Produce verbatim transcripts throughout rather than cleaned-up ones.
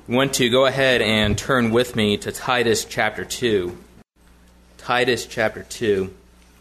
I want to go ahead and turn with me to Titus chapter two. Titus chapter two.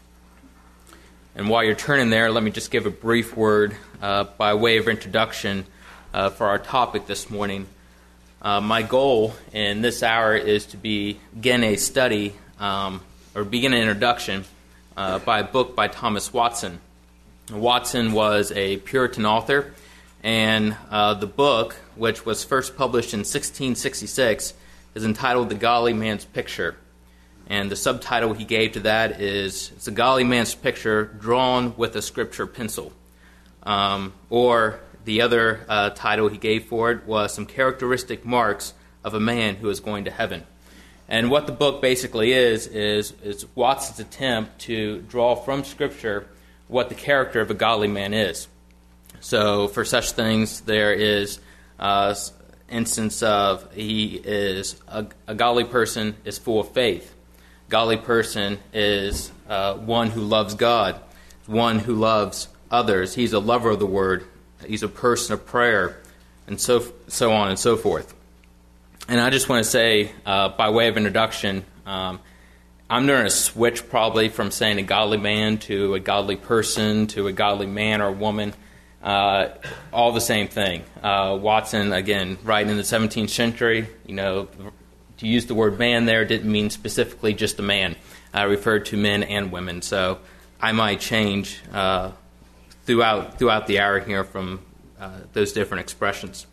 And while you're turning there, let me just give a brief word uh, by way of introduction uh, for our topic this morning. Uh, my goal in this hour is to begin a study um, or begin an introduction uh, by a book by Thomas Watson. Watson was a Puritan author, and uh, the book, which was first published in sixteen sixty-six, is entitled The Godly Man's Picture. And the subtitle he gave to that is, it's a godly man's picture drawn with a scripture pencil. Um, or the other uh, title he gave for it was Some Characteristic Marks of a Man Who is Going to Heaven. And what the book basically is, is, is Watson's attempt to draw from scripture what the character of a godly man is. So for such things, there is uh, instance of he is a, a godly person is full of faith. Godly person is uh, one who loves God, one who loves others. He's a lover of the word. He's a person of prayer, and so so on and so forth. And I just want to say, uh, by way of introduction, um, I'm going to switch probably from saying a godly man to a godly person to a godly man or woman. Uh, all the same thing. Uh, Watson, again, writing in the seventeenth century, you know, to use the word man there didn't mean specifically just a man. I uh, referred to men and women. So I might change uh, throughout throughout the hour here from uh, those different expressions.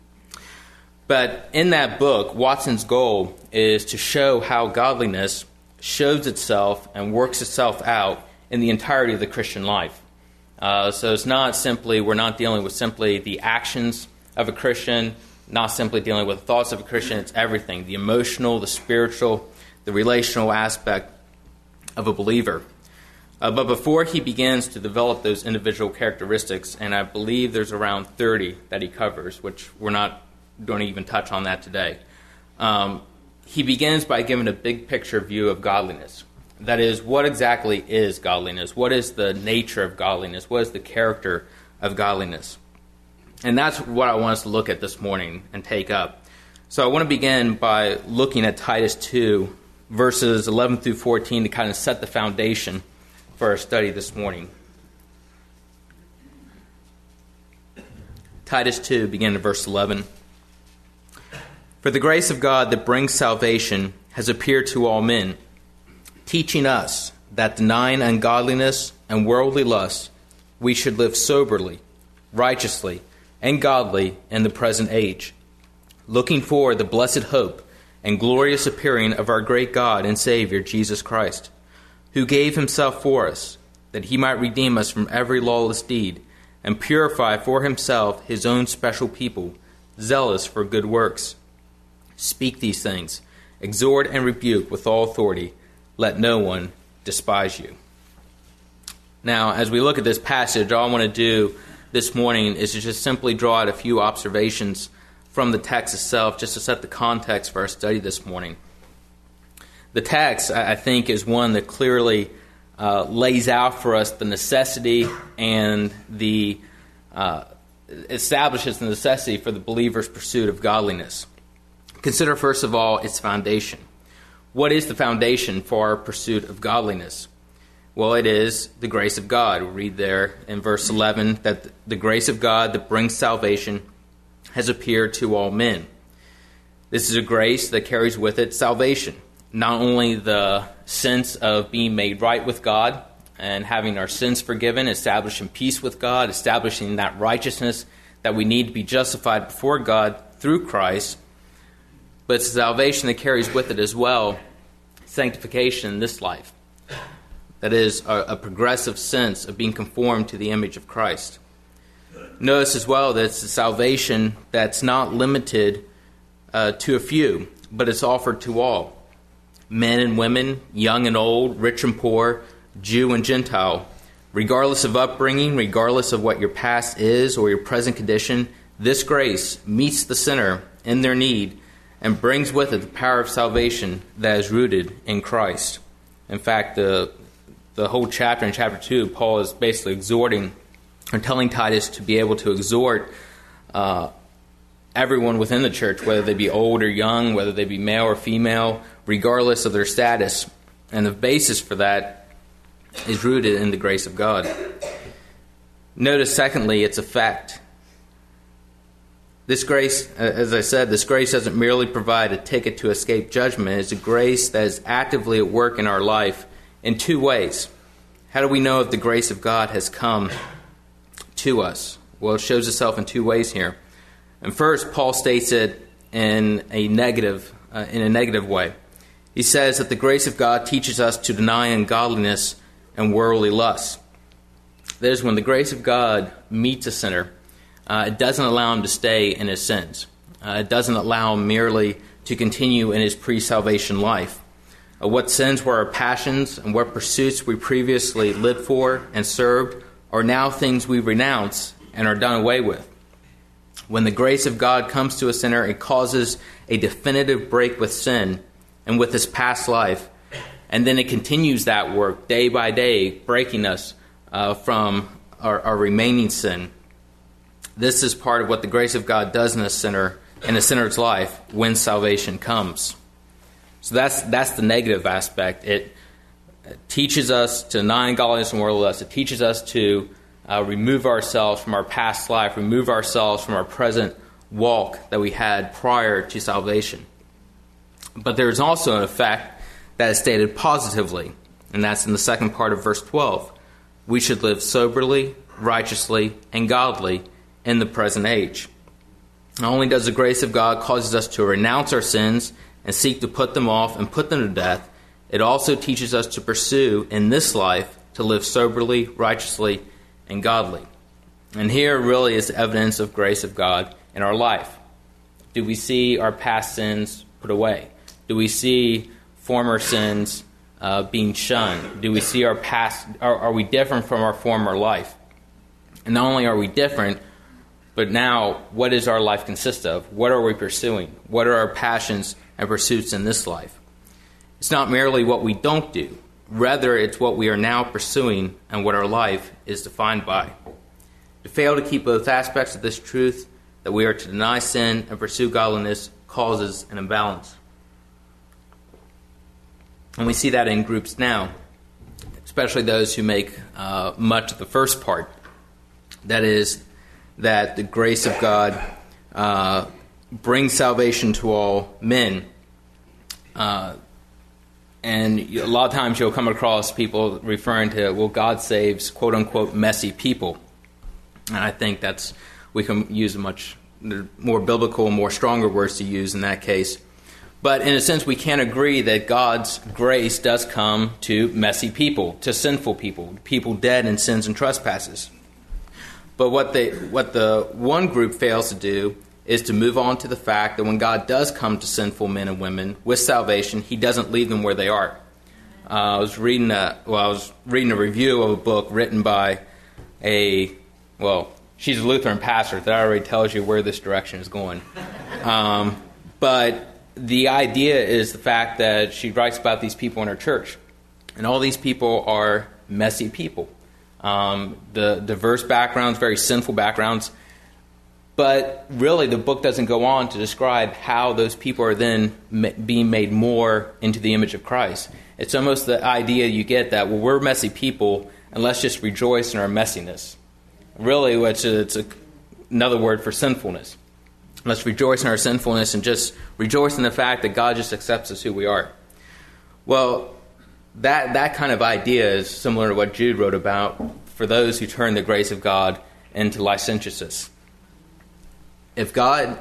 But in that book, Watson's goal is to show how godliness shows itself and works itself out in the entirety of the Christian life. Uh, so it's not simply, we're not dealing with simply the actions of a Christian, not simply dealing with the thoughts of a Christian, it's everything, the emotional, the spiritual, the relational aspect of a believer. Uh, but before he begins to develop those individual characteristics, and I believe there's around thirty that he covers, which we're not going to even touch on that today, um, he begins by giving a big picture view of godliness. That is, what exactly is godliness? What is the nature of godliness? What is the character of godliness? And that's what I want us to look at this morning and take up. So I want to begin by looking at Titus two, verses eleven through fourteen, to kind of set the foundation for our study this morning. Titus two, beginning at verse eleven. For the grace of God that brings salvation has appeared to all men, teaching us that denying ungodliness and worldly lusts, we should live soberly, righteously, and godly in the present age, looking for the blessed hope and glorious appearing of our great God and Savior, Jesus Christ, who gave himself for us, that he might redeem us from every lawless deed and purify for himself his own special people, zealous for good works. Speak these things, exhort and rebuke with all authority. Let no one despise you. Now, as we look at this passage, all I want to do this morning is to just simply draw out a few observations from the text itself, just to set the context for our study this morning. The text, I think, is one that clearly uh, lays out for us the necessity and the uh, establishes the necessity for the believer's pursuit of godliness. Consider, first of all, its foundation. What is the foundation for our pursuit of godliness? Well, it is the grace of God. We read there in verse eleven that the grace of God that brings salvation has appeared to all men. This is a grace that carries with it salvation. Not only the sense of being made right with God and having our sins forgiven, establishing peace with God, establishing that righteousness that we need to be justified before God through Christ, but it's salvation that carries with it as well sanctification in this life. That is, a, a progressive sense of being conformed to the image of Christ. Notice as well that it's a salvation that's not limited uh, to a few, but it's offered to all. Men and women, young and old, rich and poor, Jew and Gentile. Regardless of upbringing, regardless of what your past is or your present condition, this grace meets the sinner in their need and brings with it the power of salvation that is rooted in Christ. In fact, the the whole chapter, in chapter two, Paul is basically exhorting or telling Titus to be able to exhort uh, everyone within the church, whether they be old or young, whether they be male or female, regardless of their status. And the basis for that is rooted in the grace of God. Notice, secondly, its effect. This grace, as I said, this grace doesn't merely provide a ticket to escape judgment. It's a grace that is actively at work in our life in two ways. How do we know if the grace of God has come to us? Well, it shows itself in two ways here. And first, Paul states it in a negative, uh, in a negative way. He says that the grace of God teaches us to deny ungodliness and worldly lusts. That is, when the grace of God meets a sinner, uh, it doesn't allow him to stay in his sins. Uh, it doesn't allow him merely to continue in his pre-salvation life. Uh, what sins were our passions and what pursuits we previously lived for and served are now things we renounce and are done away with. When the grace of God comes to a sinner, it causes a definitive break with sin and with his past life. And then it continues that work day by day, breaking us uh, from our, our remaining sin. This is part of what the grace of God does in a sinner, in a sinner's life when salvation comes. So that's that's the negative aspect. It teaches us to deny ungodliness and worldly lust. It teaches us to uh, remove ourselves from our past life, remove ourselves from our present walk that we had prior to salvation. But there's also an effect that is stated positively, and that's in the second part of verse twelve. We should live soberly, righteously, and godly in the present age. Not only does the grace of God cause us to renounce our sins and seek to put them off and put them to death, it also teaches us to pursue in this life to live soberly, righteously, and godly. And here really is evidence of grace of God in our life. Do we see our past sins put away? Do we see former sins uh, being shunned? Do we see our past, are, are we different from our former life? And not only are we different, but now what does our life consist of? What are we pursuing? What are our passions and pursuits in this life? It's not merely what we don't do. Rather, it's what we are now pursuing and what our life is defined by. To fail to keep both aspects of this truth, that we are to deny sin and pursue godliness, causes an imbalance. And we see that in groups now, especially those who make uh, much of the first part. That is, that the grace of God uh, brings salvation to all men. Uh, and a lot of times you'll come across people referring to, well, God saves, quote-unquote, messy people. And I think that's, we can use much more biblical and more stronger words to use in that case. But in a sense, we can't agree that God's grace does come to messy people, to sinful people, people dead in sins and trespasses. But what they, what the one group fails to do is to move on to the fact that when God does come to sinful men and women with salvation, He doesn't leave them where they are. Uh, I was reading a well, I was reading a review of a book written by a well, she's a Lutheran pastor. That already tells you where this direction is going. Um, but the idea is the fact that she writes about these people in her church, and all these people are messy people. Um, the diverse backgrounds, very sinful backgrounds. But really, the book doesn't go on to describe how those people are then ma- being made more into the image of Christ. It's almost the idea you get that, well, we're messy people, and let's just rejoice in our messiness. Really, it's, a, it's a, another word for sinfulness. Let's rejoice in our sinfulness and just rejoice in the fact that God just accepts us who we are. Well, that that kind of idea is similar to what Jude wrote about for those who turn the grace of God into licentiousness. If God,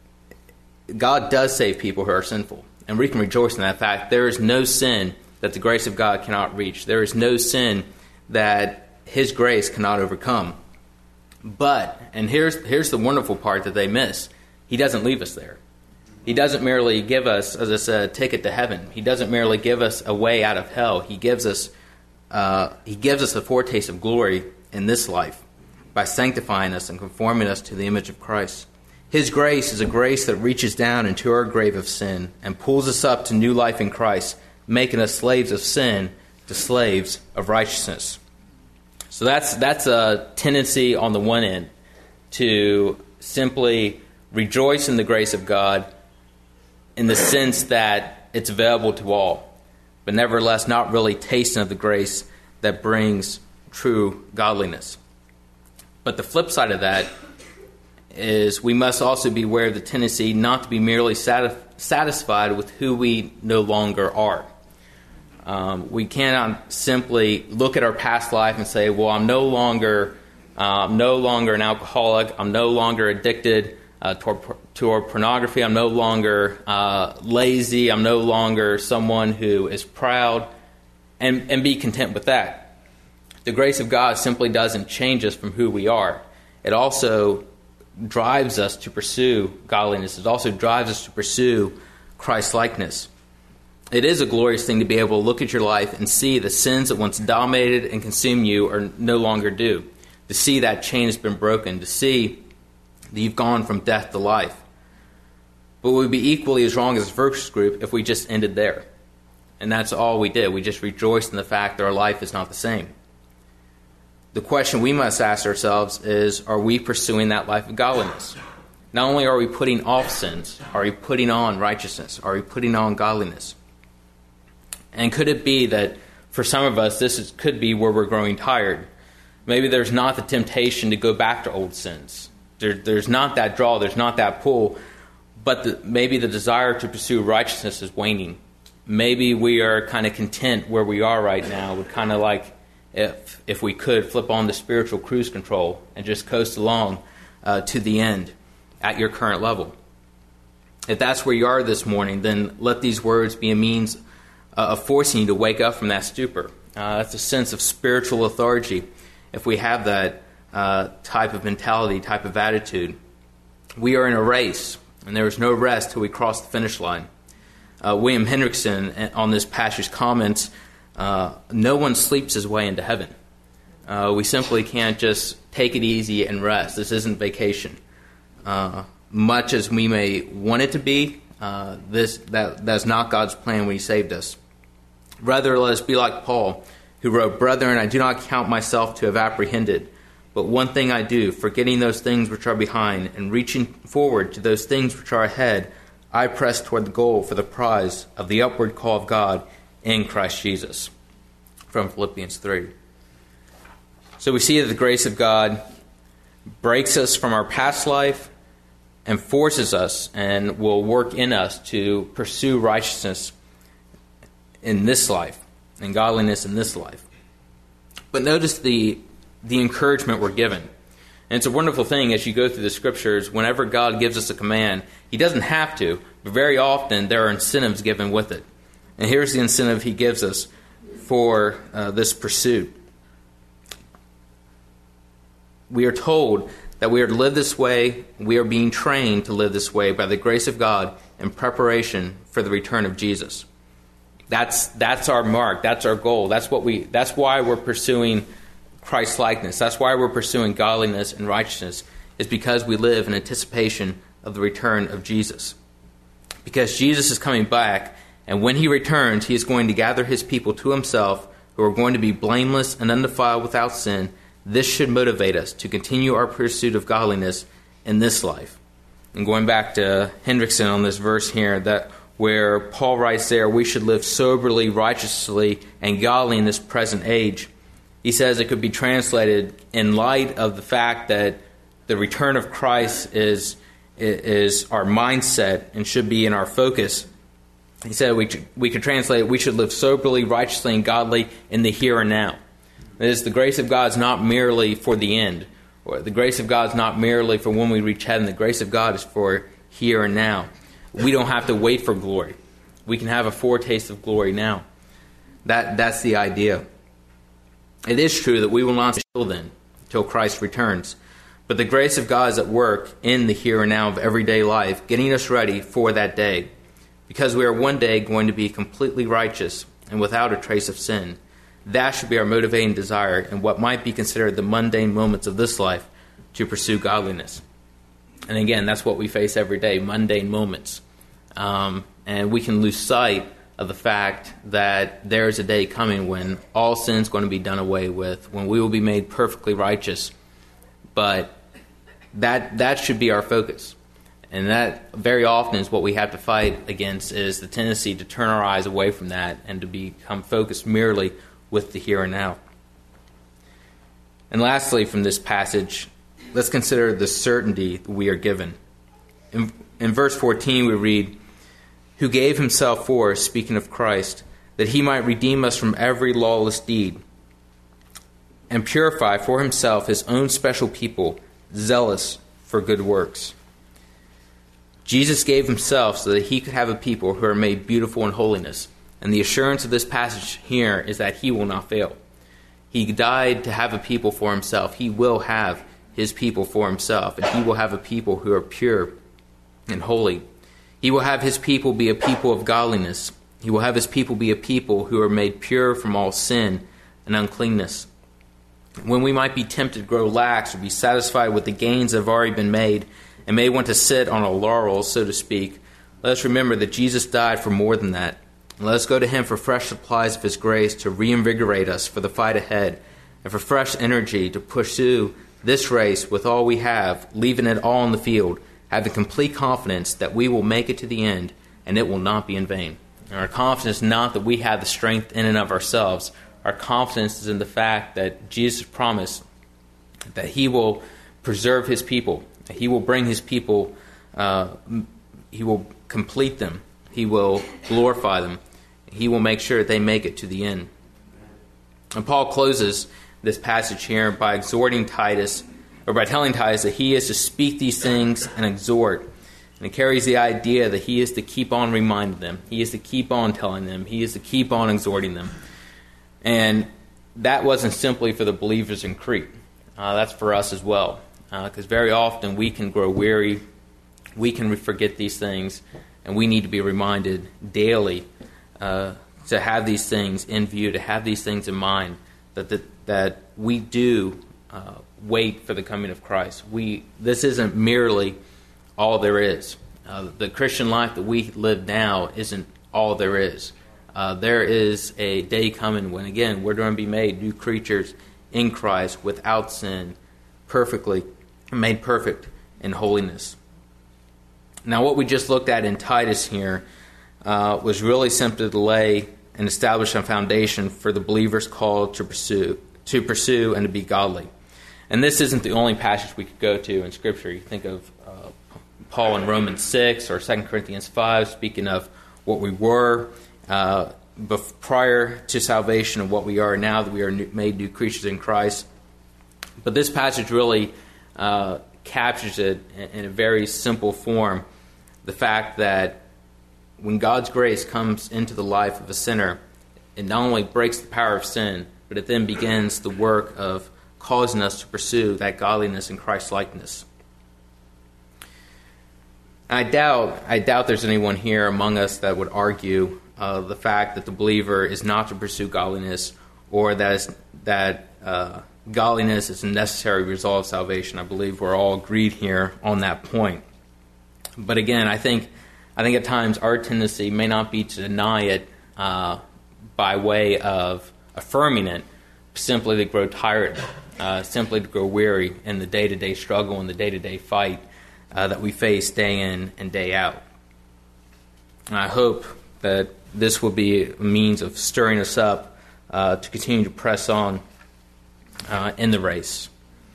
God does save people who are sinful, and we can rejoice in that fact, there is no sin that the grace of God cannot reach. There is no sin that His grace cannot overcome. But, and here's here's the wonderful part that they miss, He doesn't leave us there. He doesn't merely give us, as I said, a ticket to heaven. He doesn't merely give us a way out of hell. He gives us, uh, He gives us a foretaste of glory in this life by sanctifying us and conforming us to the image of Christ. His grace is a grace that reaches down into our grave of sin and pulls us up to new life in Christ, making us slaves of sin to slaves of righteousness. So that's that's a tendency on the one end to simply rejoice in the grace of God in the sense that it's available to all, but nevertheless not really tasting of the grace that brings true godliness. But the flip side of that is we must also be aware of the tendency not to be merely satis- satisfied with who we no longer are. Um, we cannot simply look at our past life and say, well, I'm no longer uh, I'm no longer an alcoholic, I'm no longer addicted uh, toward, toward pornography, I'm no longer uh, lazy, I'm no longer someone who is proud, and, and be content with that. The grace of God simply doesn't change us from who we are. It also drives us to pursue godliness. It also drives us to pursue Christ-likeness. It is a glorious thing to be able to look at your life and see the sins that once dominated and consumed you are no longer do. To see that chain has been broken. To see that you've gone from death to life. But we'd be equally as wrong as this first group if we just ended there. And that's all we did. We just rejoiced in the fact that our life is not the same. The question we must ask ourselves is, are we pursuing that life of godliness? Not only are we putting off sins, are we putting on righteousness? Are we putting on godliness? And could it be that for some of us, this is, could be where we're growing tired? Maybe there's not the temptation to go back to old sins. There, there's not that draw, there's not that pull, but the, maybe the desire to pursue righteousness is waning. Maybe we are kind of content where we are right now. We're kind of like, if if we could, flip on the spiritual cruise control and just coast along uh, to the end at your current level. If that's where you are this morning, then let these words be a means uh, of forcing you to wake up from that stupor. Uh, that's a sense of spiritual lethargy. If we have that uh, type of mentality, type of attitude, we are in a race, and there is no rest till we cross the finish line. Uh, William Hendrickson on this passage comments, uh, no one sleeps his way into heaven. Uh, we simply can't just take it easy and rest. This isn't vacation. Uh, much as we may want it to be, uh, this that that's not God's plan when He saved us. Rather, let us be like Paul, who wrote, "Brethren, I do not count myself to have apprehended, but one thing I do, forgetting those things which are behind, and reaching forward to those things which are ahead, I press toward the goal for the prize of the upward call of God in Christ Jesus." From Philippians three. So we see that the grace of God breaks us from our past life and forces us and will work in us to pursue righteousness in this life and godliness in this life. But notice the the encouragement we're given. And it's a wonderful thing as you go through the Scriptures. Whenever God gives us a command, He doesn't have to, but very often there are incentives given with it. And here's the incentive He gives us for uh, this pursuit. We are told that we are to live this way. We are being trained to live this way by the grace of God in preparation for the return of Jesus. That's that's our mark. That's our goal. That's what we. That's why we're pursuing Christ-likeness. That's why we're pursuing godliness and righteousness. Is because we live in anticipation of the return of Jesus. Because Jesus is coming back, and when He returns, He is going to gather His people to Himself, who are going to be blameless and undefiled without sin. This should motivate us to continue our pursuit of godliness in this life. And going back to Hendrickson on this verse here, that where Paul writes there, we should live soberly, righteously, and godly in this present age. He says it could be translated in light of the fact that the return of Christ is, is our mindset and should be in our focus. He said we, we could translate it, we should live soberly, righteously, and godly in the here and now. That is, the grace of God is not merely for the end. Or the grace of God is not merely for when we reach heaven. The grace of God is for here and now. We don't have to wait for glory. We can have a foretaste of glory now. That That's the idea. It is true that we will not till then, till Christ returns. But the grace of God is at work in the here and now of everyday life, getting us ready for that day. Because we are one day going to be completely righteous and without a trace of sin. That should be our motivating desire in what might be considered the mundane moments of this life to pursue godliness. And again, that's what we face every day, mundane moments. Um, and we can lose sight of the fact that there is a day coming when all sin is going to be done away with, when we will be made perfectly righteous. But that that should be our focus. And that very often is what we have to fight against, is the tendency to turn our eyes away from that and to become focused merely with the here and now. And lastly, from this passage, let's consider the certainty that we are given. In, in verse fourteen we read, "Who gave himself for us," speaking of Christ, "that he might redeem us from every lawless deed, and purify for himself his own special people, zealous for good works." Jesus gave himself so that he could have a people who are made beautiful in holiness. And the assurance of this passage here is that he will not fail. He died to have a people for himself. He will have his people for himself, and he will have a people who are pure and holy. He will have his people be a people of godliness. He will have his people be a people who are made pure from all sin and uncleanness. When we might be tempted to grow lax or be satisfied with the gains that have already been made and may want to sit on our laurels, so to speak, let us remember that Jesus died for more than that. And let us go to him for fresh supplies of his grace to reinvigorate us for the fight ahead, and for fresh energy to pursue this race with all we have, leaving it all on the field, having complete confidence that we will make it to the end and it will not be in vain. And our confidence is not that we have the strength in and of ourselves. Our confidence is in the fact that Jesus promised that he will preserve his people, that he will bring his people, uh, he will complete them, he will glorify them, he will make sure that they make it to the end. And Paul closes this passage here by exhorting Titus, or by telling Titus that he is to speak these things and exhort. And it carries the idea that he is to keep on reminding them, he is to keep on telling them, he is to keep on exhorting them. And that wasn't simply for the believers in Crete. Uh, that's for us as well. Because uh, very often we can grow weary, we can forget these things, and we need to be reminded daily uh, to have these things in view, to have these things in mind, that the, that we do uh, wait for the coming of Christ. We this isn't merely all there is. Uh, the Christian life that we live now isn't all there is. Uh, there is a day coming when, again, we're going to be made new creatures in Christ without sin, perfectly made perfect in holiness. Now, what we just looked at in Titus here uh, was really simply to lay and establish a foundation for the believers called to pursue, to pursue and to be godly. And this isn't the only passage we could go to in Scripture. You think of uh, Paul in Romans six or Second Corinthians five, speaking of what we were uh, bef- prior to salvation and what we are now that we are new, made new creatures in Christ. But this passage really uh, captures it in, in a very simple form, the fact that when God's grace comes into the life of a sinner, it not only breaks the power of sin, but it then begins the work of causing us to pursue that godliness and Christ-likeness. I doubt, I doubt there's anyone here among us that would argue uh, the fact that the believer is not to pursue godliness, or that is, that uh, godliness is a necessary result of salvation. I believe we're all agreed here on that point. But again, I think, I think at times our tendency may not be to deny it uh, by way of affirming it, simply to grow tired, uh, simply to grow weary in the day-to-day struggle and the day-to-day fight uh, that we face day in and day out. And I hope that this will be a means of stirring us up uh, to continue to press on uh, in the race.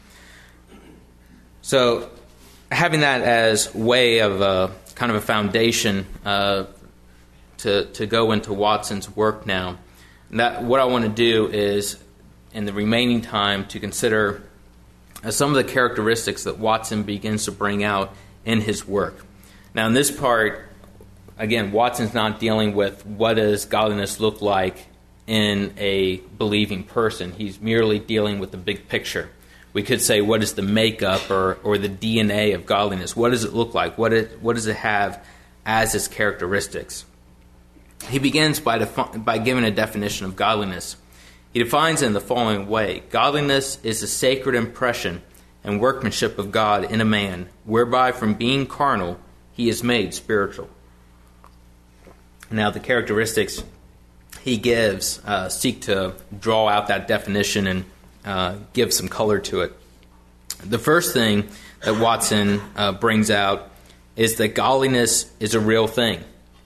So, having that as way of a kind of a foundation uh, to to go into Watson's work now, that what I want to do is, in the remaining time, to consider uh, some of the characteristics that Watson begins to bring out in his work. Now, in this part, again, Watson's not dealing with what does godliness look like in a believing person. He's merely dealing with the big picture. We could say, what is the makeup or, or the D N A of godliness? What does it look like? What, it, what does it have as its characteristics? He begins by, defi- by giving a definition of godliness. He defines it in the following way. Godliness is the sacred impression and workmanship of God in a man, whereby from being carnal, he is made spiritual. Now, the characteristics he gives uh, seek to draw out that definition and uh, give some color to it. The first thing that Watson uh, brings out is that godliness is a real thing.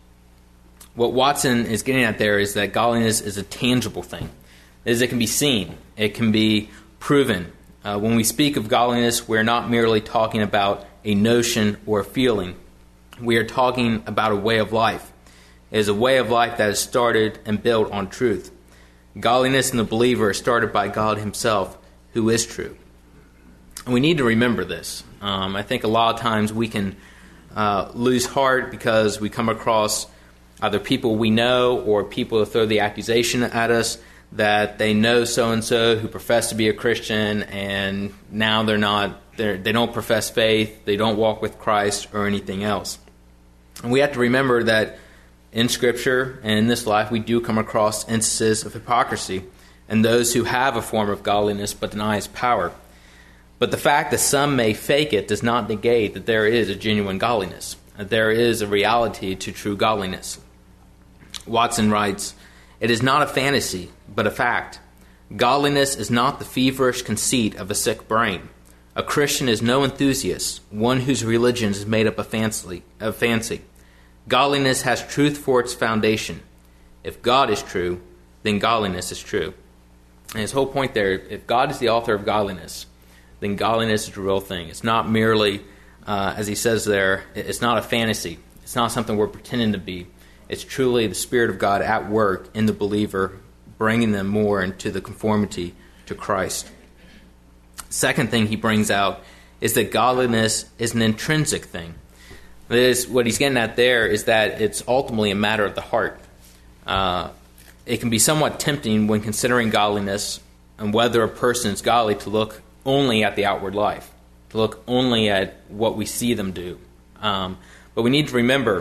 What Watson is getting at there is that godliness is a tangible thing. That is, it can be seen. It can be proven. Uh, when we speak of godliness, we're not merely talking about a notion or a feeling. We are talking about a way of life. It is a way of life that is started and built on truth. Godliness in the believer is started by God himself, who is true. And we need to remember this. Um, I think a lot of times we can uh, lose heart because we come across either people we know or people who throw the accusation at us that they know so-and-so who profess to be a Christian, and now they're not, they're, they don't profess faith, they don't walk with Christ or anything else. And we have to remember that in Scripture and in this life, we do come across instances of hypocrisy and those who have a form of godliness but deny its power. But the fact that some may fake it does not negate that there is a genuine godliness, that there is a reality to true godliness. Watson writes, "It is not a fantasy, but a fact. Godliness is not the feverish conceit of a sick brain. A Christian is no enthusiast, one whose religion is made up of fancy. Of fancy. Godliness has truth for its foundation. If God is true, then godliness is true." And his whole point there, if God is the author of godliness, then godliness is a real thing. It's not merely, uh, as he says there, it's not a fantasy. It's not something we're pretending to be. It's truly the Spirit of God at work in the believer, bringing them more into the conformity to Christ. Second thing he brings out is that godliness is an intrinsic thing. That is, what he's getting at there is that it's ultimately a matter of the heart. Uh, it can be somewhat tempting when considering godliness and whether a person is godly to look only at the outward life, to look only at what we see them do. Um, but we need to remember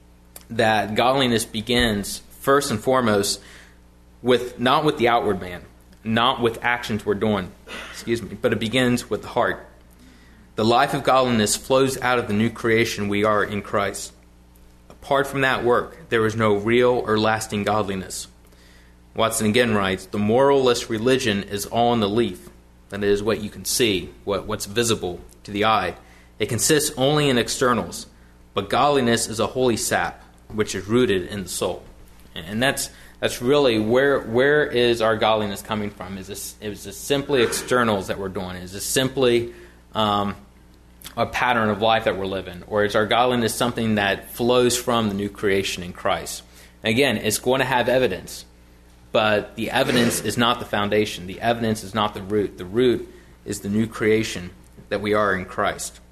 that godliness begins first and foremost with not with the outward man, not with actions we're doing, excuse me, but it begins with the heart. The life of godliness flows out of the new creation we are in Christ. Apart from that work, there is no real or lasting godliness. Watson again writes, "The moralless religion is all in the leaf." That is what you can see, what, what's visible to the eye. It consists only in externals, but godliness is a holy sap, which is rooted in the soul. And that's that's really where where is our godliness coming from? Is this is this simply externals that we're doing? Is this simply um, a pattern of life that we're living? Or is our godliness something that flows from the new creation in Christ? And again, it's going to have evidence, but the evidence is not the foundation. The evidence is not the root. The root is the new creation that we are in Christ.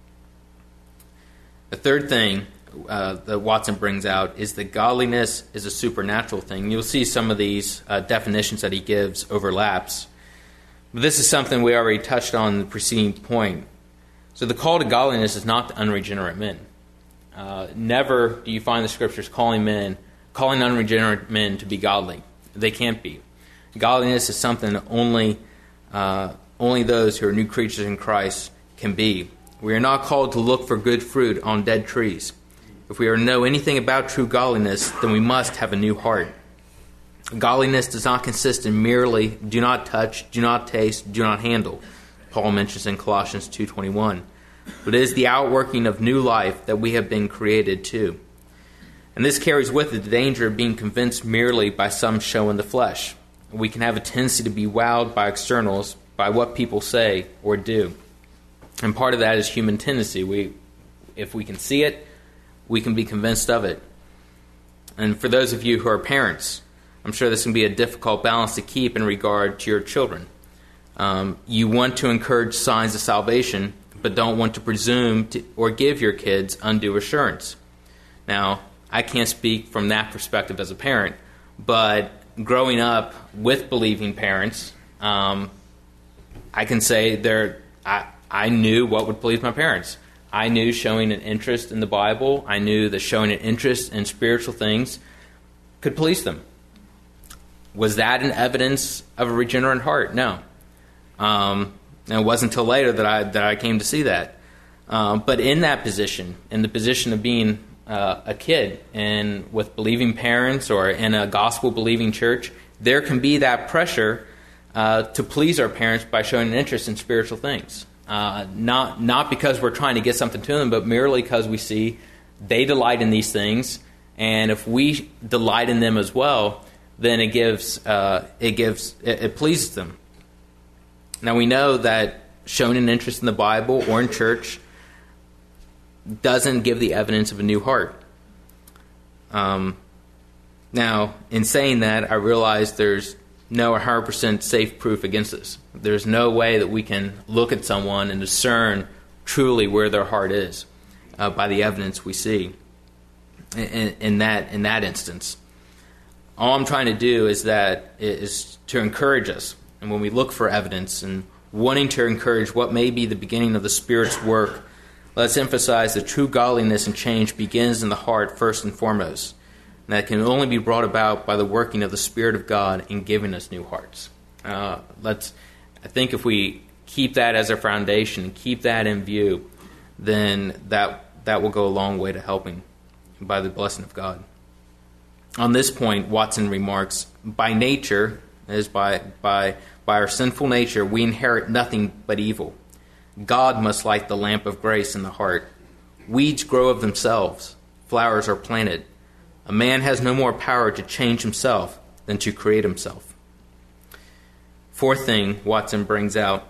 The third thing Uh, that Watson brings out is that godliness is a supernatural thing. You'll see some of these uh, definitions that he gives overlaps. But this is something we already touched on in the preceding point. So the call to godliness is not to unregenerate men. Uh, never do you find the Scriptures calling men, calling unregenerate men to be godly. They can't be. Godliness is something that only, uh, only those who are new creatures in Christ can be. We are not called to look for good fruit on dead trees. If we are to know anything about true godliness, then we must have a new heart. Godliness does not consist in merely do not touch, do not taste, do not handle, Paul mentions in Colossians two twenty-one. But it is the outworking of new life that we have been created to. And this carries with it the danger of being convinced merely by some show in the flesh. We can have a tendency to be wowed by externals, by what people say or do. And part of that is human tendency. We, if we can see it, we can be convinced of it. And for those of you who are parents, I'm sure this can be a difficult balance to keep in regard to your children. Um, you want to encourage signs of salvation, but don't want to presume to, or give your kids undue assurance. Now, I can't speak from that perspective as a parent, but growing up with believing parents, um, I can say there I, I knew what would please my parents. I knew showing an interest in the Bible, I knew that showing an interest in spiritual things could please them. Was that an evidence of a regenerate heart? No. Um, and it wasn't until later that I that I came to see that. Um, but in that position, in the position of being uh, a kid and with believing parents or in a gospel-believing church, there can be that pressure uh, to please our parents by showing an interest in spiritual things. Uh, not not because we're trying to get something to them, but merely because we see they delight in these things, and if we delight in them as well, then it gives uh, it gives it, it pleases them. Now we know that showing an interest in the Bible or in church doesn't give the evidence of a new heart. Um, now, in saying that, I realize there's no one hundred percent safe proof against this. There's no way that we can look at someone and discern truly where their heart is uh, by the evidence we see in, in that in that instance. All I'm trying to do is that is to encourage us, and when we look for evidence and wanting to encourage what may be the beginning of the Spirit's work, let's emphasize that true godliness and change begins in the heart first and foremost. And that can only be brought about by the working of the Spirit of God in giving us new hearts. Uh, let's, I think if we keep that as our foundation and keep that in view, then that that will go a long way to helping by the blessing of God. On this point, Watson remarks, by nature, that is by by by our sinful nature, we inherit nothing but evil. God must light the lamp of grace in the heart. Weeds grow of themselves. Flowers are planted. A man has no more power to change himself than to create himself. Fourth thing Watson brings out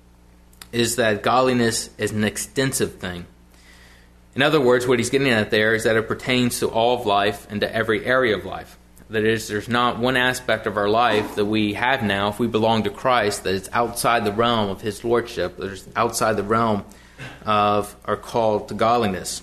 is that godliness is an extensive thing. In other words, what he's getting at there is that it pertains to all of life and to every area of life. That is, there's not one aspect of our life that we have now, if we belong to Christ, that is outside the realm of His Lordship, that is outside the realm of our call to godliness.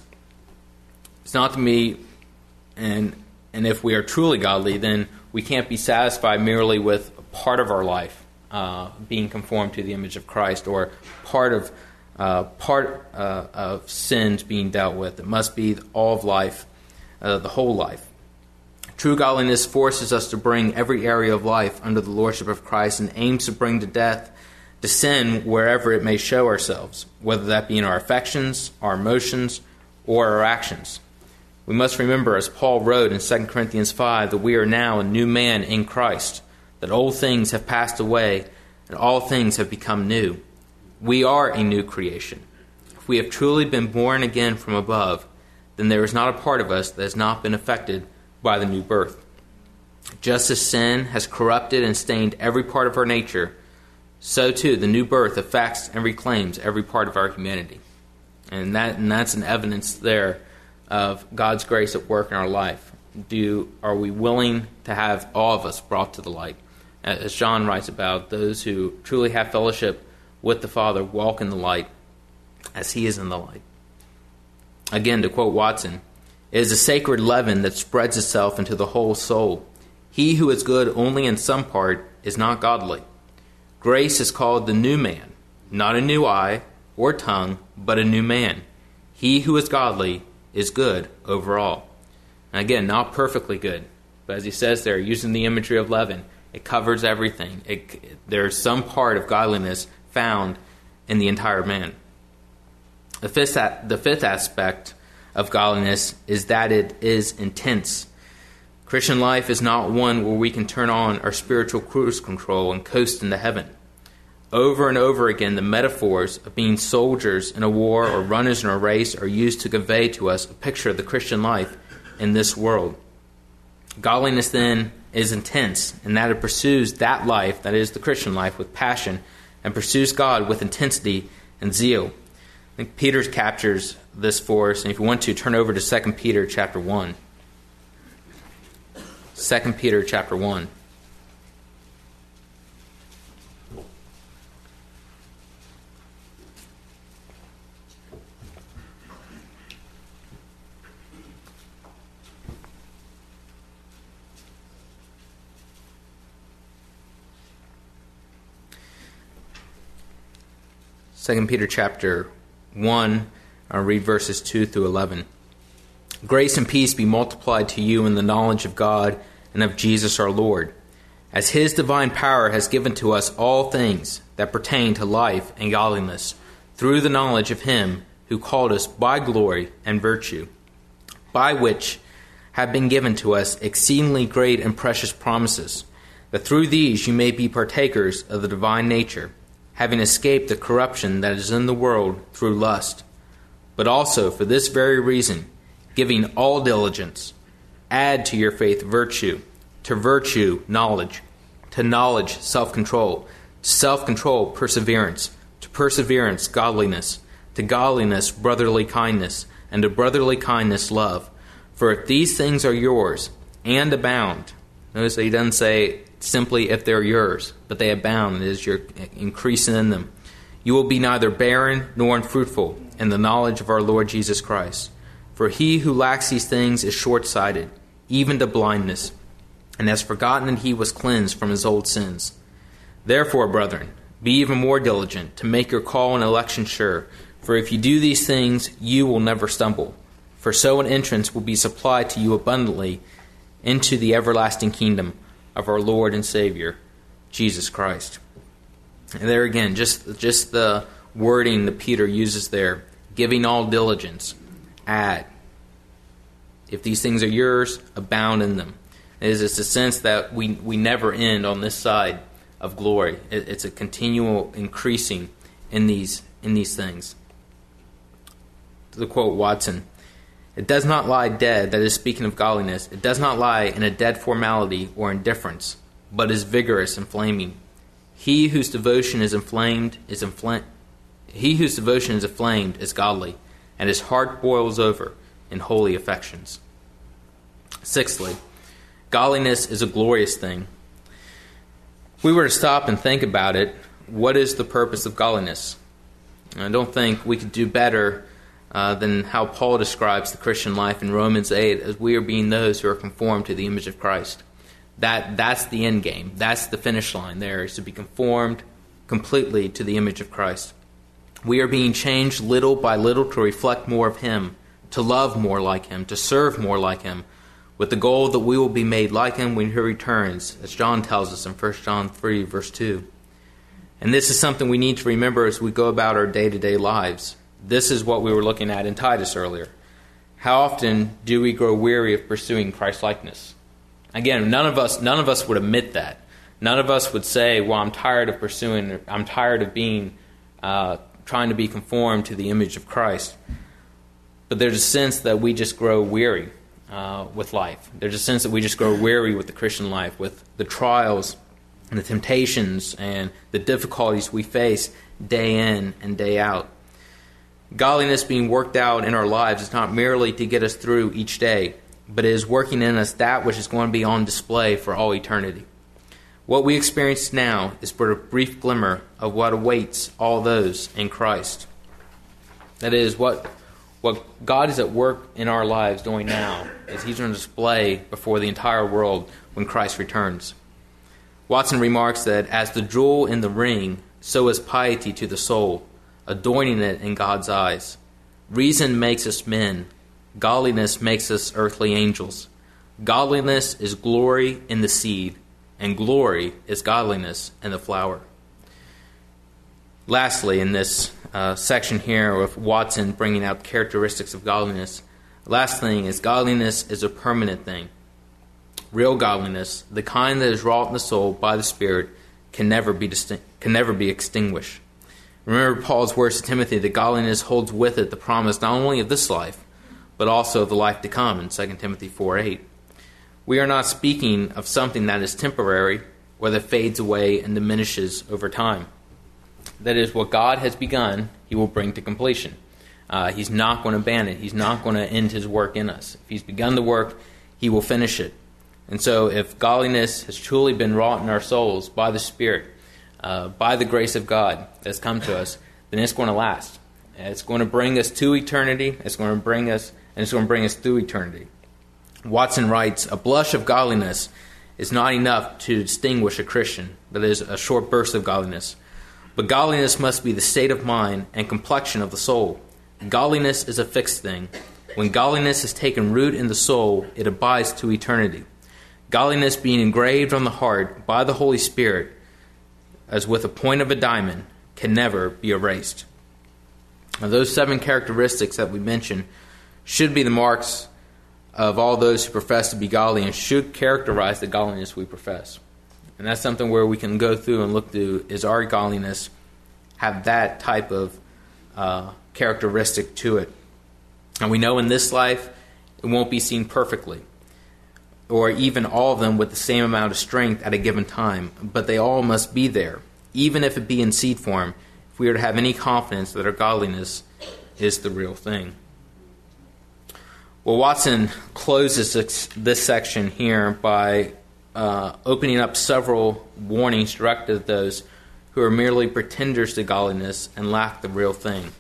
It's not to me, and and if we are truly godly, then we can't be satisfied merely with part of our life uh, being conformed to the image of Christ, or part of uh, part uh, of sins being dealt with. It must be all of life, uh, the whole life. True godliness forces us to bring every area of life under the lordship of Christ and aims to bring to death to sin wherever it may show ourselves, whether that be in our affections, our emotions, or our actions. We must remember, as Paul wrote in Second Corinthians five, that we are now a new man in Christ, that old things have passed away and all things have become new. We are a new creation. If we have truly been born again from above, then there is not a part of us that has not been affected by the new birth. Just as sin has corrupted and stained every part of our nature, so too the new birth affects and reclaims every part of our humanity. And that and that's an evidence there of God's grace at work in our life. Do are we willing to have all of us brought to the light? As John writes about, those who truly have fellowship with the Father walk in the light as He is in the light. Again, to quote Watson, it is a sacred leaven that spreads itself into the whole soul. He who is good only in some part is not godly. Grace is called the new man, not a new eye or tongue, but a new man. He who is godly is good overall. And again, not perfectly good, but as he says there, using the imagery of leaven, it covers everything. It, there's some part of godliness found in the entire man. The fifth, the fifth aspect of godliness is that it is intense. Christian life is not one where we can turn on our spiritual cruise control and coast into heaven. Over and over again, the metaphors of being soldiers in a war or runners in a race are used to convey to us a picture of the Christian life in this world. Godliness, then, is intense in that it pursues that life, that is the Christian life, with passion, and pursues God with intensity and zeal. I think Peter captures this for us, and if you want to, turn over to Second Peter chapter one. Second Peter chapter one. Second Peter chapter one, I'll read verses two through eleven. Grace and peace be multiplied to you in the knowledge of God and of Jesus our Lord, as His divine power has given to us all things that pertain to life and godliness, through the knowledge of Him who called us by glory and virtue, by which have been given to us exceedingly great and precious promises, that through these you may be partakers of the divine nature, having escaped the corruption that is in the world through lust. But also, for this very reason, giving all diligence, add to your faith virtue, to virtue knowledge, to knowledge self-control, to self-control perseverance, to perseverance godliness, to godliness brotherly kindness, and to brotherly kindness love. For if these things are yours and abound, notice that he doesn't say simply if they're yours, but they abound as you're increasing in them, you will be neither barren nor unfruitful in the knowledge of our Lord Jesus Christ. For he who lacks these things is short-sighted, even to blindness, and has forgotten that he was cleansed from his old sins. Therefore, brethren, be even more diligent to make your call and election sure. For if you do these things, you will never stumble. For so an entrance will be supplied to you abundantly into the everlasting kingdom of our Lord and Savior, Jesus Christ. And there again, just, just the wording that Peter uses there, giving all diligence, add. If these things are yours, abound in them. It is a sense that we, we never end on this side of glory. It, it's a continual increasing in these in these things. To quote Watson, it does not lie dead, that is speaking of godliness, it does not lie in a dead formality or indifference, but is vigorous and flaming. He whose devotion is inflamed is inflamed. He whose devotion is inflamed is godly, and his heart boils over in holy affections. Sixthly, godliness is a glorious thing. If we were to stop and think about it, what is the purpose of godliness? I don't think we could do better uh, than how Paul describes the Christian life in Romans eight, as we are being those who are conformed to the image of Christ. That That's the end game. That's the finish line there, is to be conformed completely to the image of Christ. We are being changed little by little to reflect more of Him, to love more like Him, to serve more like Him, with the goal that we will be made like Him when He returns, as John tells us in First John three, verse two. And this is something we need to remember as we go about our day-to-day lives. This is what we were looking at in Titus earlier. How often do we grow weary of pursuing Christ-likeness? Again, none of us none of us would admit that. None of us would say, well, I'm tired of pursuing, I'm tired of being, uh, trying to be conformed to the image of Christ. But there's a sense that we just grow weary uh, with life. There's a sense that we just grow weary with the Christian life, with the trials and the temptations and the difficulties we face day in and day out. Godliness being worked out in our lives is not merely to get us through each day, but it is working in us that which is going to be on display for all eternity. What we experience now is but a brief glimmer of what awaits all those in Christ. That is, what what God is at work in our lives doing now is He's on display before the entire world when Christ returns. Watson remarks that as the jewel in the ring, so is piety to the soul, adorning it in God's eyes. Reason makes us men. Godliness makes us earthly angels. Godliness is glory in the seed, and glory is godliness in the flower. Lastly, in this uh, section here of Watson bringing out characteristics of godliness, the last thing is godliness is a permanent thing. Real godliness, the kind that is wrought in the soul by the Spirit, can never be distinct, can never be extinguished. Remember Paul's words to Timothy that godliness holds with it the promise not only of this life, but also of the life to come in Second Timothy four eight. We are not speaking of something that is temporary or that fades away and diminishes over time. That is, what God has begun, He will bring to completion. Uh, he's not going to abandon it. He's not going to end His work in us. If He's begun the work, He will finish it. And so if godliness has truly been wrought in our souls by the Spirit, uh, by the grace of God that's come to us, then it's going to last. It's going to bring us to eternity. It's going to bring us, and it's going to bring us through eternity. Watson writes, a blush of godliness is not enough to distinguish a Christian. That is, a short burst of godliness. But godliness must be the state of mind and complexion of the soul. Godliness is a fixed thing. When godliness has taken root in the soul, it abides to eternity. Godliness being engraved on the heart by the Holy Spirit, as with a point of a diamond, can never be erased. Now, those seven characteristics that we mentioned should be the marks of all those who profess to be godly and should characterize the godliness we profess. And that's something where we can go through and look through, is our godliness have that type of uh, characteristic to it. And we know in this life it won't be seen perfectly, or even all of them with the same amount of strength at a given time, but they all must be there, even if it be in seed form, if we are to have any confidence that our godliness is the real thing. Well, Watson closes this, this section here by uh, opening up several warnings directed at those who are merely pretenders to godliness and lack the real thing.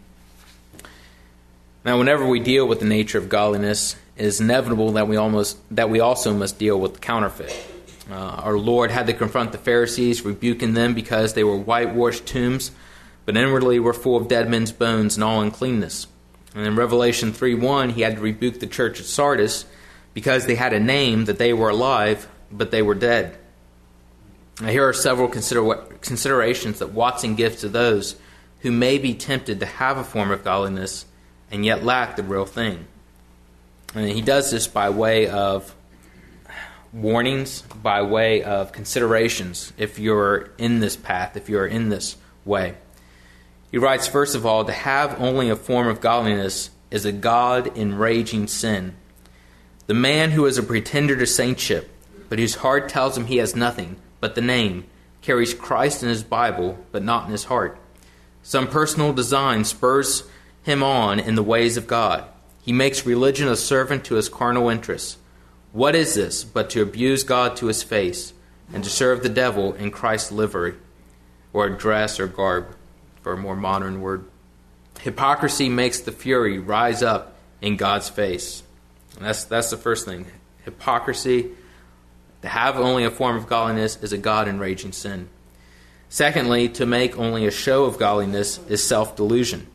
Now, whenever we deal with the nature of godliness, it is inevitable that we almost that we also must deal with the counterfeit. Uh, our Lord had to confront the Pharisees, rebuking them because they were whitewashed tombs, but inwardly were full of dead men's bones and all uncleanness. And in Revelation three one, he had to rebuke the church at Sardis because they had a name that they were alive, but they were dead. Now, here are several consider- considerations that Watson gives to those who may be tempted to have a form of godliness and yet lack the real thing. And he does this by way of warnings, by way of considerations, if you're in this path, if you're in this way. He writes, first of all, to have only a form of godliness is a God-enraging sin. The man who is a pretender to saintship, but whose heart tells him he has nothing but the name, carries Christ in his Bible, but not in his heart. Some personal design spurs him on in the ways of God. He makes religion a servant to his carnal interests. What is this but to abuse God to his face and to serve the devil in Christ's livery, or dress or garb, for a more modern word? Hypocrisy makes the fury rise up in God's face. And that's that's the first thing. Hypocrisy, to have only a form of godliness, is a God-enraging sin. Secondly, to make only a show of godliness is self-delusion.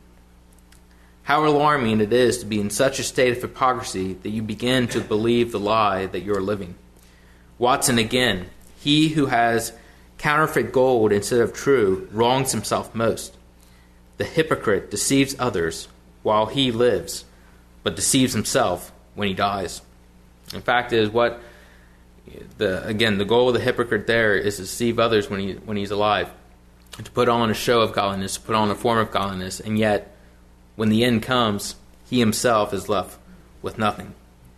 How alarming it is to be in such a state of hypocrisy that you begin to believe the lie that you are living. Watson again, he who has counterfeit gold instead of true wrongs himself most. The hypocrite deceives others while he lives, but deceives himself when he dies. In fact, it is what the again the goal of the hypocrite there is to deceive others when he when he's alive, to put on a show of godliness, to put on a form of godliness, and yet when the end comes, he himself is left with nothing.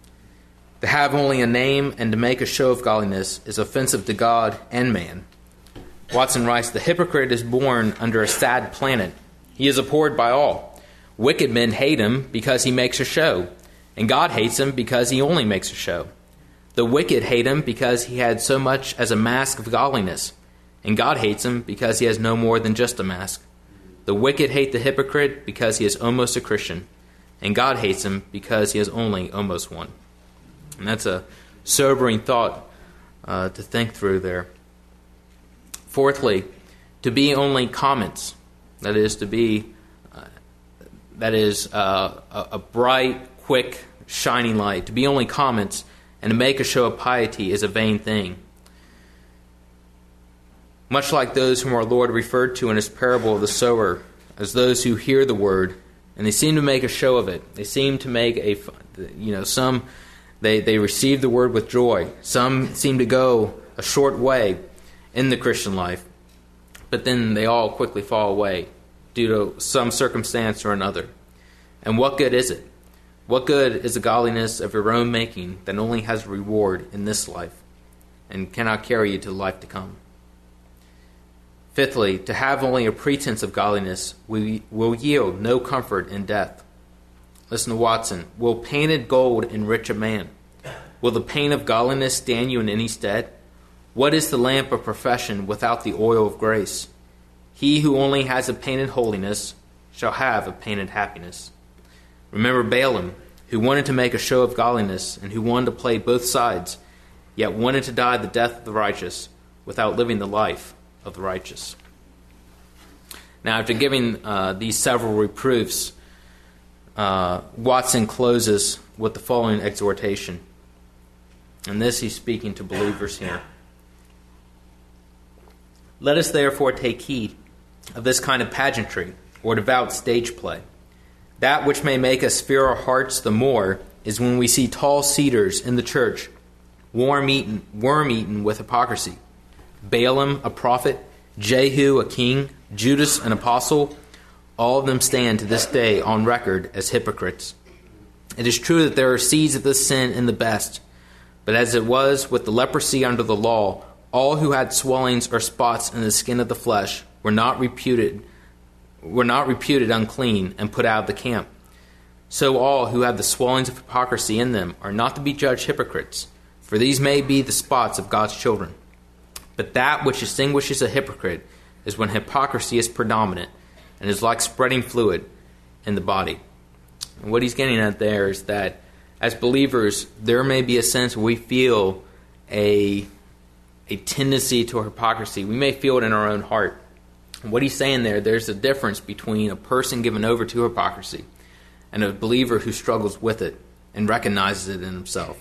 To have only a name and to make a show of godliness is offensive to God and man. Watson writes, the hypocrite is born under a sad planet. He is abhorred by all. Wicked men hate him because he makes a show, and God hates him because he only makes a show. The wicked hate him because he had so much as a mask of godliness, and God hates him because he has no more than just a mask. The wicked hate the hypocrite because he is almost a Christian, and God hates him because he is only almost one. And that's a sobering thought uh, to think through there. Fourthly, to be only comments, that is to be, uh, that is uh, a, a bright, quick, shining light. To be only comments and to make a show of piety is a vain thing. Much like those whom our Lord referred to in his parable of the sower, as those who hear the word, and they seem to make a show of it. They seem to make a, you know, some, they, they receive the word with joy. Some seem to go a short way in the Christian life, but then they all quickly fall away due to some circumstance or another. And what good is it? What good is the godliness of your own making that only has reward in this life and cannot carry you to life to come? Fifthly, to have only a pretense of godliness will yield no comfort in death. Listen to Watson. Will painted gold enrich a man? Will the paint of godliness stand you in any stead? What is the lamp of profession without the oil of grace? He who only has a painted holiness shall have a painted happiness. Remember Balaam, who wanted to make a show of godliness and who wanted to play both sides, yet wanted to die the death of the righteous without living the life of the righteous. Now, after giving uh, these several reproofs, uh, Watson closes with the following exhortation. And this he's speaking to believers here. Let us therefore take heed of this kind of pageantry or devout stage play. That which may make us fear our hearts the more is when we see tall cedars in the church, worm-eaten, worm-eaten with hypocrisy. Balaam, a prophet, Jehu, a king, Judas, an apostle, all of them stand to this day on record as hypocrites. It is true that there are seeds of this sin in the best, but as it was with the leprosy under the law, all who had swellings or spots in the skin of the flesh were not reputed were not reputed unclean and put out of the camp. So all who have the swellings of hypocrisy in them are not to be judged hypocrites, for these may be the spots of God's children. But that which distinguishes a hypocrite is when hypocrisy is predominant and is like spreading fluid in the body. And what he's getting at there is that as believers, there may be a sense where we feel a, a tendency to hypocrisy. We may feel it in our own heart. And what he's saying there, there's a difference between a person given over to hypocrisy and a believer who struggles with it and recognizes it in himself.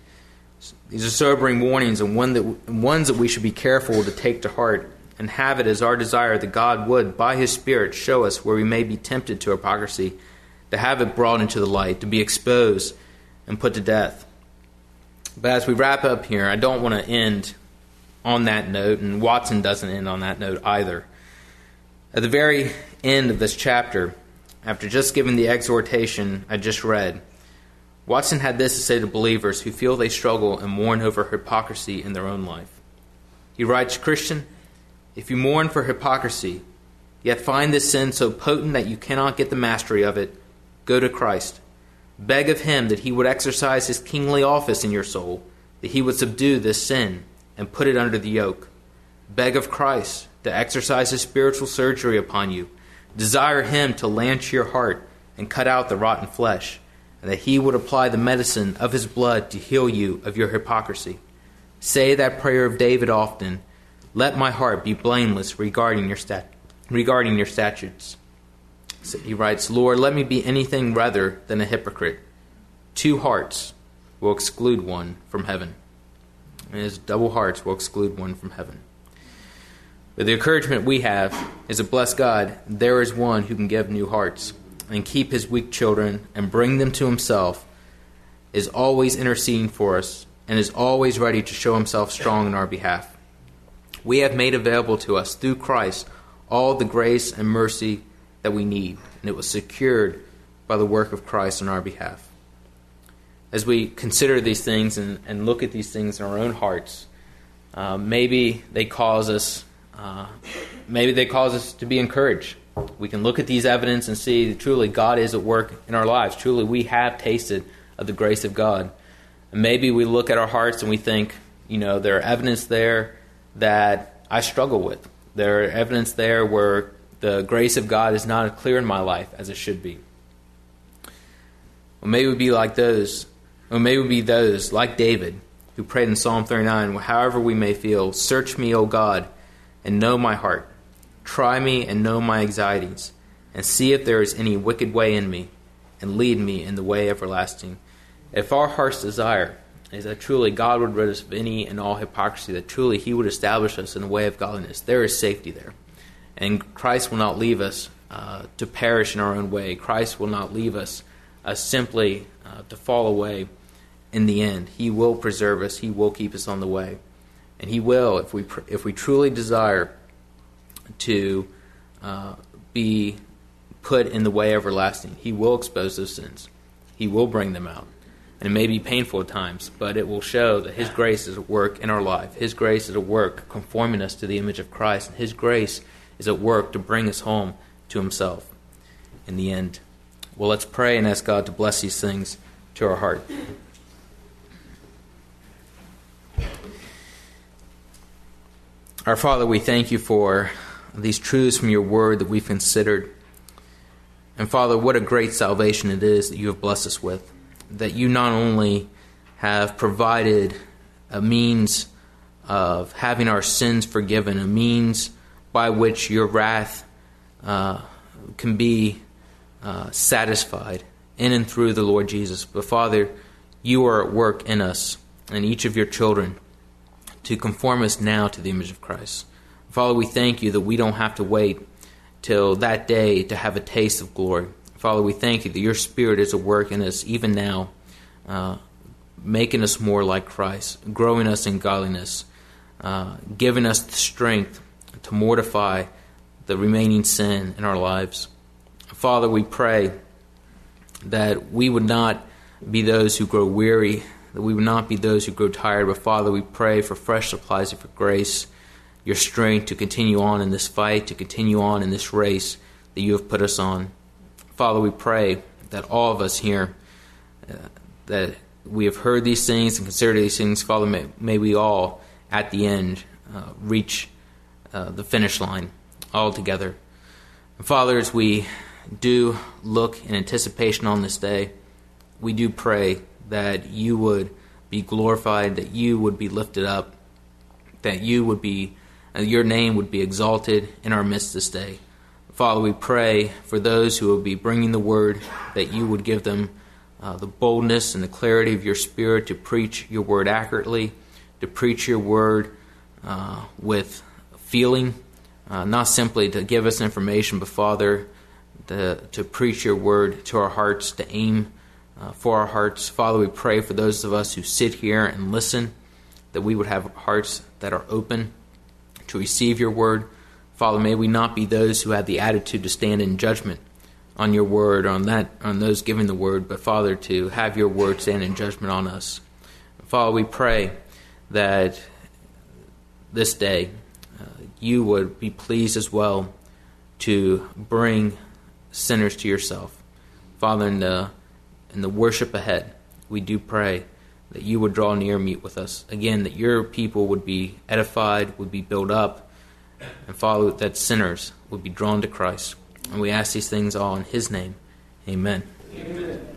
These are sobering warnings and one that, ones that we should be careful to take to heart and have it as our desire that God would, by His Spirit, show us where we may be tempted to hypocrisy, to have it brought into the light, to be exposed and put to death. But as we wrap up here, I don't want to end on that note, and Watson doesn't end on that note either. At the very end of this chapter, after just giving the exhortation I just read, Watson had this to say to believers who feel they struggle and mourn over hypocrisy in their own life. He writes, "Christian, if you mourn for hypocrisy, yet find this sin so potent that you cannot get the mastery of it, go to Christ. Beg of Him that He would exercise His kingly office in your soul, that He would subdue this sin and put it under the yoke. Beg of Christ to exercise His spiritual surgery upon you. Desire Him to lance your heart and cut out the rotten flesh, and that He would apply the medicine of His blood to heal you of your hypocrisy. Say that prayer of David often, let my heart be blameless regarding your stat- regarding your statutes." So he writes, "Lord, let me be anything rather than a hypocrite. Two hearts will exclude one from heaven." And his double hearts will exclude one from heaven. But the encouragement we have is to bless God, there is one who can give new hearts and keep His weak children and bring them to Himself, is always interceding for us, and is always ready to show Himself strong in our behalf. We have made available to us through Christ all the grace and mercy that we need, and it was secured by the work of Christ on our behalf. As we consider these things and, and look at these things in our own hearts, uh, maybe they cause us, uh, maybe they cause us to be encouraged. We can look at these evidence and see that truly God is at work in our lives. Truly we have tasted of the grace of God. And maybe we look at our hearts and we think, you know, there are evidence there that I struggle with. There are evidence there where the grace of God is not as clear in my life as it should be. Or maybe we be like those, or maybe we be those like David, who prayed in Psalm thirty-nine, however we may feel, search me, O God, and know my heart. Try me and know my anxieties, and see if there is any wicked way in me, and lead me in the way everlasting. If our heart's desire is that truly God would rid us of any and all hypocrisy, that truly He would establish us in the way of godliness, there is safety there. And Christ will not leave us uh, to perish in our own way. Christ will not leave us uh, simply uh, to fall away in the end. He will preserve us. He will keep us on the way. And He will, if we pr- if we truly desire to uh, be put in the way everlasting, He will expose those sins. He will bring them out. And it may be painful at times, but it will show that His grace is at work in our life. His grace is at work conforming us to the image of Christ. And His grace is at work to bring us home to Himself in the end. Well, let's pray and ask God to bless these things to our heart. Our Father, we thank You for these truths from Your Word that we've considered. And Father, what a great salvation it is that You have blessed us with. That You not only have provided a means of having our sins forgiven, a means by which Your wrath uh, can be uh, satisfied in and through the Lord Jesus. But Father, You are at work in us and each of Your children to conform us now to the image of Christ. Father, we thank You that we don't have to wait till that day to have a taste of glory. Father, we thank You that Your Spirit is at work in us even now, uh, making us more like Christ, growing us in godliness, uh, giving us the strength to mortify the remaining sin in our lives. Father, we pray that we would not be those who grow weary, that we would not be those who grow tired, but Father, we pray for fresh supplies of your grace, your strength to continue on in this fight, to continue on in this race that you have put us on. Father, we pray that all of us here, uh, that we have heard these things and considered these things, Father, may, may we all, at the end, uh, reach uh, the finish line all together. And Father, as we do look in anticipation on this day, we do pray that you would be glorified, that you would be lifted up, that you would be, uh, your name would be exalted in our midst this day. Father, we pray for those who will be bringing the word, that you would give them uh, the boldness and the clarity of your Spirit to preach your word accurately, to preach your word uh, with feeling, uh, not simply to give us information, but Father, to, to preach your word to our hearts, to aim uh, for our hearts. Father, we pray for those of us who sit here and listen, that we would have hearts that are open to receive your word. Father, may we not be those who have the attitude to stand in judgment on your word, on that, on those giving the word, but Father, to have your word stand in judgment on us. Father, we pray that this day uh, you would be pleased as well to bring sinners to yourself. Father, in the, in the worship ahead, we do pray that you would draw near and meet with us. Again, that your people would be edified, would be built up, and Father, that sinners would be drawn to Christ. And we ask these things all in his name. Amen. Amen.